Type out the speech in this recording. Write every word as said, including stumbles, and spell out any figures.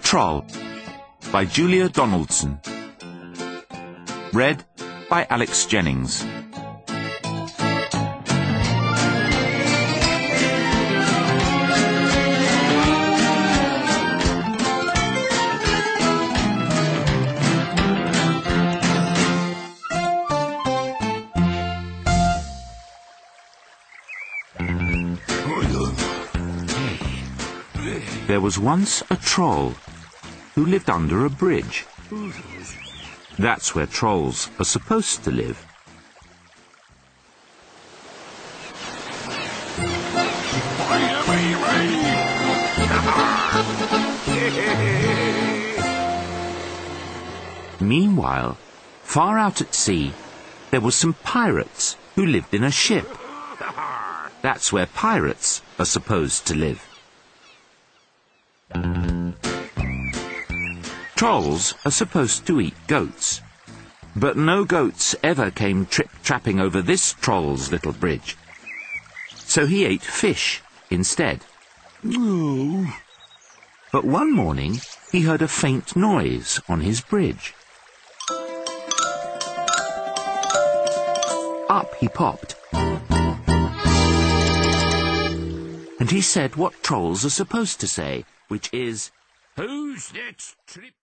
Troll by Julia Donaldson. Read by Alex Jennings. There was once a troll who lived under a bridge. That's where trolls are supposed to live. Meanwhile, far out at sea, there were some pirates who lived in a ship. That's where pirates are supposed to live. Trolls are supposed to eat goats, but no goats ever came trip-trapping over this troll's little bridge. So he ate fish instead. But one morning he heard a faint noise on his bridge. Up he popped, and he said what trolls are supposed to say, which is, "Who's next trip?"